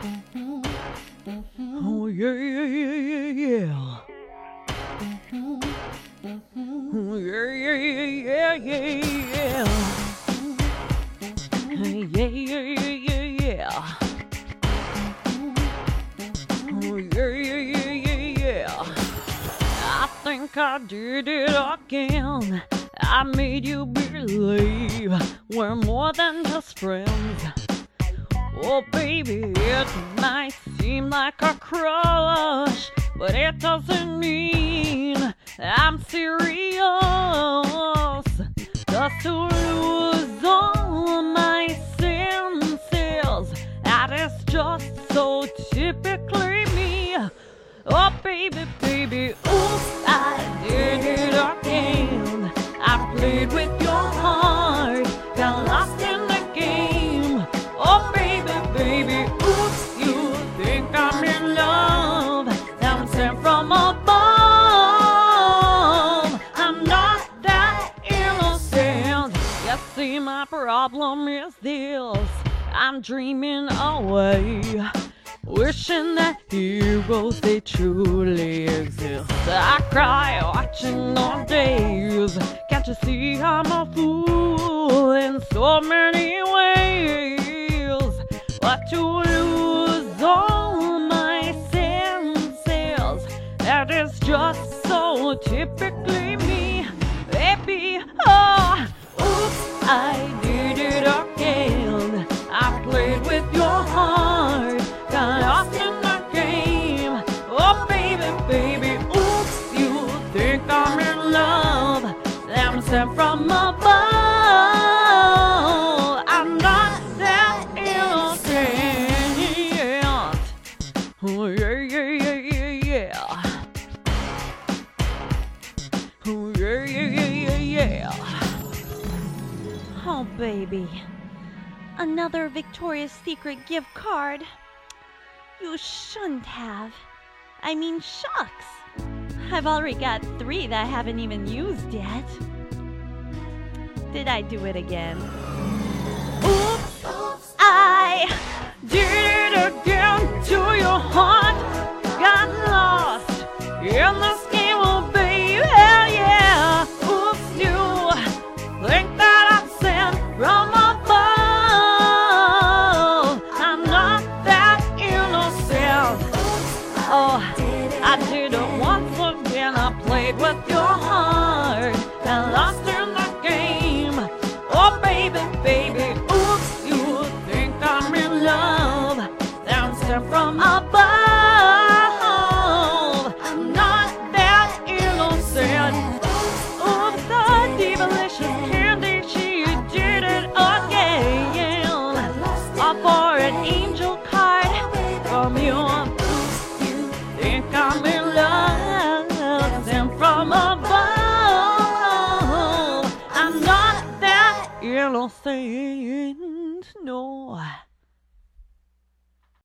Oh yeah, yeah, yeah, yeah, yeah. Oh yeah, yeah, yeah, yeah, yeah. Yeah, yeah, yeah, yeah, yeah. Oh yeah, yeah, yeah, yeah, yeah. I think I did it again. I made you believe we're more than just friends. Oh baby, it might seem like a crush, but it doesn't mean I'm serious. Just to lose all my senses, that is just so typically me. Oh baby, baby, oops, I did it again. I played with your heart, got lost in the game. Oh baby, baby, oops, you think I'm in love. I'm sent from above. I'm not that innocent. You see, my problem is this: I'm dreaming away, wishing that heroes, they truly exist. I cry watching all days. Can't you see I'm a fool in so many ways? But to lose all my senses, that is just so typically me. Baby, oh, oops, I did it again. I played with your heart, got lost in the game. Oh baby, baby, oops, you think I'm in love. I'm sent from above. I'm not that innocent. Oh yeah, yeah, yeah, yeah, yeah. Oh yeah, yeah, yeah, yeah, yeah. Oh, baby. Another Victoria's Secret gift card. You shouldn't have. I mean, shucks. I've already got 3 that I haven't even used yet. Did I do it again? Oops, I did it again. To your heart, got lost in this game, oh baby, yeah. Oops, you think that I'm sent from above. I'm not that innocent. Oh, I did it once again. I played with your heart and lost in the game. Oh baby, baby, oops, you think I'm in love. I'm sent from above. I'm not that innocent. Oops, the delicious candy, she did it again. All for an angel card from you. You think I'm in love, sent from above. I'm not that innocent, no.